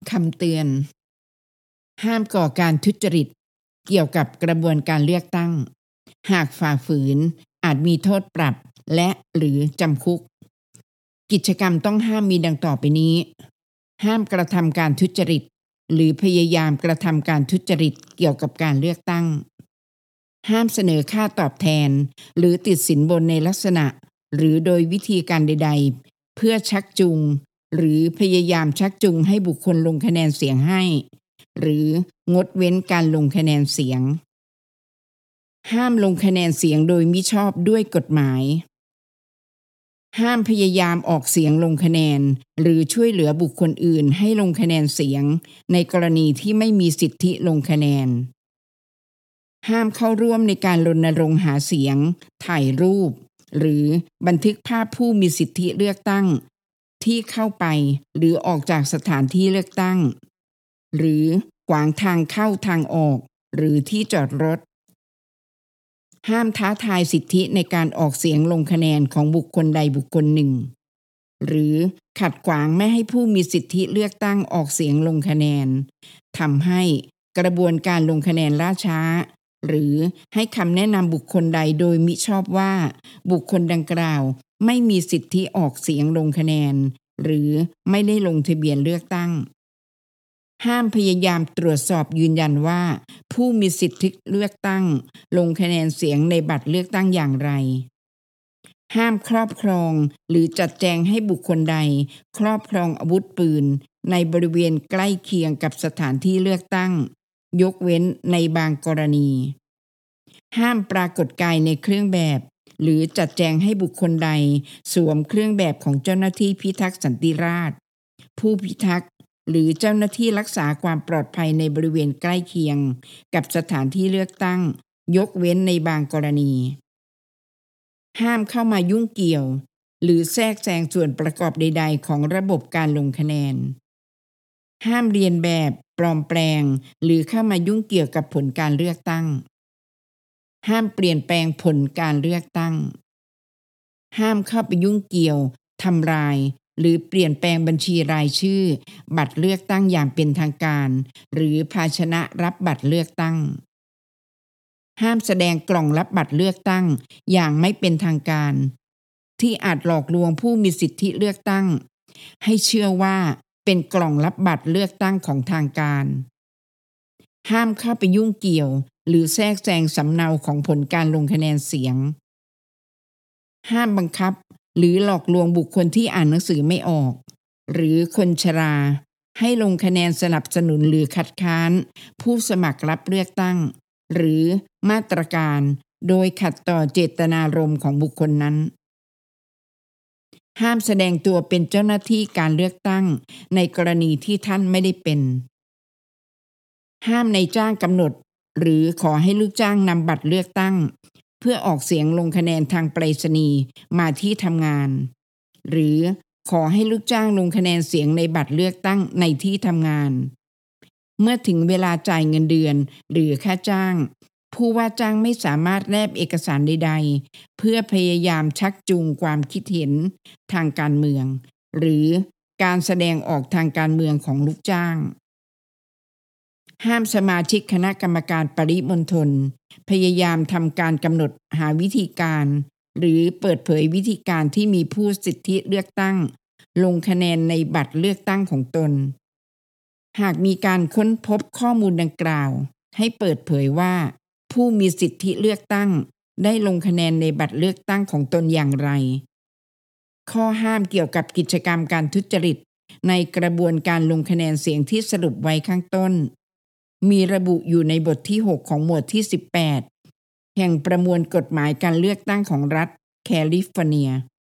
คำเตือนห้ามก่อการทุจริตเกี่ยวกับกระบวนการเลือกตั้งหากฝ่าฝืนอาจมีโทษปรับและหรือจำคุกกิจกรรมต้องห้ามมีดังต่อไปนี้ห้ามกระทำการทุจริตหรือพยายามกระทำการทุจริตเกี่ยวกับการเลือกตั้งห้ามเสนอค่าตอบแทนหรือติดสินบนในลักษณะหรือโดยวิธีการใดๆเพื่อชักจูงหรือพยายามชักจูงให้บุคคลลงคะแนนเสียงให้หรืองดเว้นการลงคะแนนเสียงห้ามลงคะแนนเสียงโดยมิชอบด้วยกฎหมายห้ามพยายามออกเสียงลงคะแนนหรือช่วยเหลือบุคคลอื่นให้ลงคะแนนเสียงในกรณีที่ไม่มีสิทธิลงคะแนนห้ามเข้าร่วมในการรณรงค์หาเสียงถ่ายรูปหรือบันทึกภาพผู้มีสิทธิเลือกตั้งที่เข้าไปหรือออกจากสถานที่เลือกตั้งหรือขวางทางเข้าทางออกหรือที่จอดรถห้ามท้าทายสิทธิในการออกเสียงลงคะแนนของบุคคลใดบุคคลหนึ่งหรือขัดขวางไม่ให้ผู้มีสิทธิเลือกตั้งออกเสียงลงคะแนนทำให้กระบวนการลงคะแนนล่าช้าหรือให้คำแนะนำบุคคลใดโดยมิชอบว่าบุคคลดังกล่าวไม่มีสิทธิออกเสียงลงคะแนนหรือไม่ได้ลงทะเบียนเลือกตั้งห้ามพยายามตรวจสอบยืนยันว่าผู้มีสิทธิเลือกตั้งลงคะแนนเสียงในบัตรเลือกตั้งอย่างไรห้ามครอบครองหรือจัดแจงให้บุคคลใดครอบครองอาวุธปืนในบริเวณใกล้เคียงกับสถานที่เลือกตั้งยกเว้นในบางกรณีห้ามปรากฏกายในเครื่องแบบหรือจัดแจงให้บุคคลใดสวมเครื่องแบบของเจ้าหน้าที่พิทักษ์สันติราษฎร์ผู้พิทักษ์หรือเจ้าหน้าที่รักษาความปลอดภัยในบริเวณใกล้เคียงกับสถานที่เลือกตั้งยกเว้นในบางกรณีห้ามเข้ามายุ่งเกี่ยวหรือแทรกแซงส่วนประกอบใดๆของระบบการลงคะแนนห้ามเรียนแบบปลอมแปลงหรือเข้ามายุ่งเกี่ยวกับผลการเลือกตั้งห้ามเปลี่ยนแปลงผลการเลือกตั้งห้ามเข้าไปยุ่งเกี่ยวทำลายหรือเปลี่ยนแปลงบัญชีรายชื่อบัตรเลือกตั้งอย่างเป็นทางการหรือภาชนะรับบัตรเลือกตั้งห้ามแสดงกล่องรับบัตรเลือกตั้งอย่างไม่เป็นทางการที่อาจหลอกลวงผู้มีสิทธิเลือกตั้งให้เชื่อว่าเป็นกล่องรับบัตรเลือกตั้งของทางการห้ามเข้าไปยุ่งเกี่ยวหรือแทรกแซงสำเนาของผลการลงคะแนนเสียงห้ามบังคับหรือหลอกลวงบุคคลที่อ่านหนังสือไม่ออกหรือคนชราให้ลงคะแนนสนับสนุนหรือคัดค้านผู้สมัครรับเลือกตั้งหรือมาตรการโดยขัดต่อเจตนารมณ์ของบุคคลนั้นห้ามแสดงตัวเป็นเจ้าหน้าที่การเลือกตั้งในกรณีที่ท่านไม่ได้เป็นห้ามนายจ้างกำหนดหรือขอให้ลูกจ้างนำบัตรเลือกตั้งเพื่อออกเสียงลงคะแนนทางไปรษณีย์มาที่ทำงานหรือขอให้ลูกจ้างลงคะแนนเสียงในบัตรเลือกตั้งในที่ทำงานเมื่อถึงเวลาจ่ายเงินเดือนหรือค่าจ้างผู้ว่าจ้างไม่สามารถแนบเอกสารใดๆเพื่อพยายามชักจูงความคิดเห็นทางการเมืองหรือการแสดงออกทางการเมืองของลูกจ้างห้ามสมาชิกคณะกรรมการปริมณฑลพยายามทำการกำหนดหาวิธีการหรือเปิดเผยวิธีการที่มีผู้สิทธิเลือกตั้งลงคะแนนในบัตรเลือกตั้งของตนหากมีการค้นพบข้อมูลดังกล่าวให้เปิดเผยว่าผู้มีสิทธิเลือกตั้งได้ลงคะแนนในบัตรเลือกตั้งของตนอย่างไรข้อห้ามเกี่ยวกับกิจกรรมการทุจริตในกระบวนการลงคะแนนเสียงที่สรุปไว้ข้างต้นมีระบุอยู่ในบทที่6ของหมวดที่18แห่งประมวลกฎหมายการเลือกตั้งของรัฐแคลิฟอร์เนีย